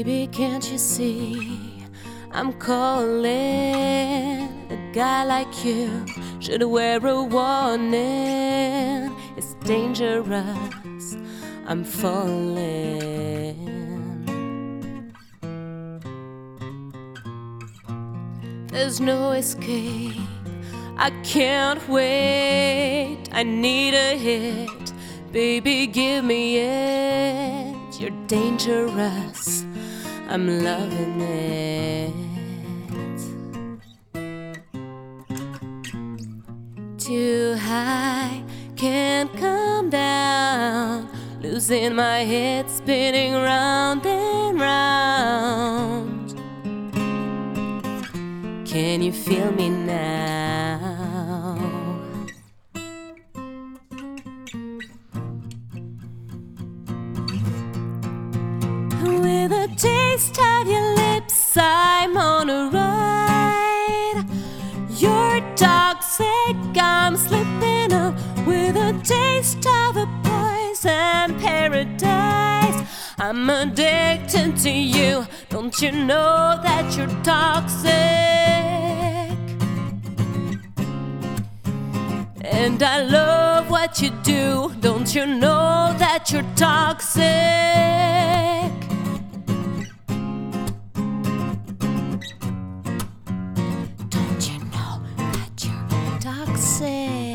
Baby, can't you see I'm calling? A guy like you should wear a warning. It's dangerous, I'm falling. There's no escape, I can't wait. I need a hit, baby, give me it. You're dangerous, I'm loving it. Too high, can't come down. Losing my head, spinning round and round. Can you feel me now? With a taste of your lips, I'm on a ride. You're toxic, I'm slipping up. With a taste of a poison paradise, I'm addicted to you. Don't you know that you're toxic? And I love what you do. Don't you know that you're toxic? Don't you know that you're toxic?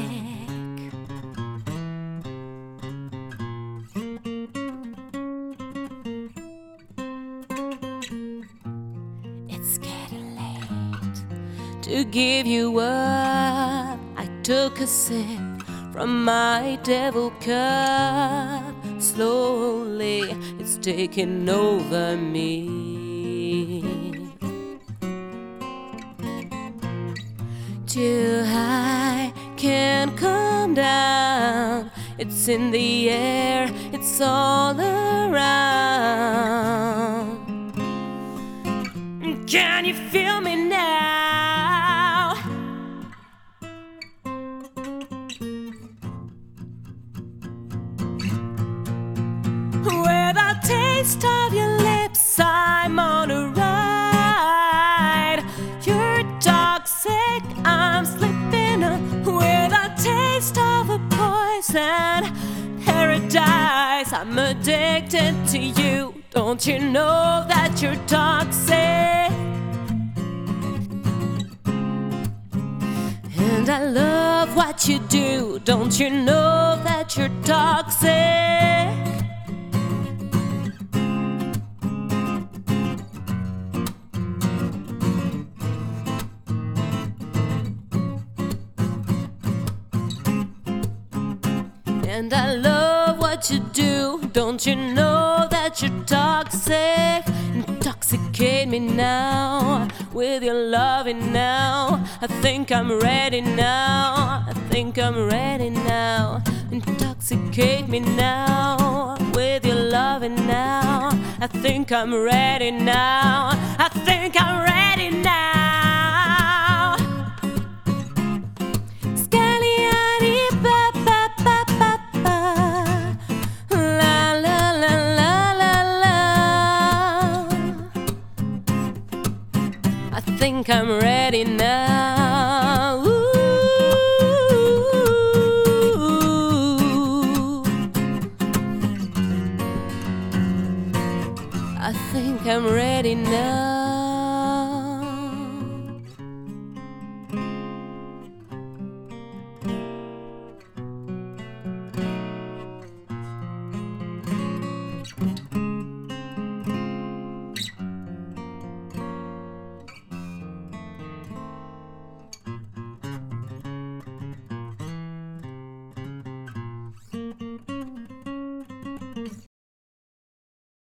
It's getting late to give you up. I took a sip from my devil cup. Slowly, it's taking over me. Too high, can't come down. It's in the air, it's all around. Can you feel me now? With a taste of your lips, I'm on a ride. You're toxic, I'm slipping up. With a taste of a poison paradise, I'm addicted to you. Don't you know that you're toxic? And I love what you do. Don't you know that you're toxic? And I love what you do. Don't you know that you're toxic? Intoxicate me now with your loving now. I think I'm ready now. I think I'm ready now. Intoxicate me now with your loving now. I think I'm ready now. I think I'm ready now. I think I'm ready now. Ooh. I think I'm ready now.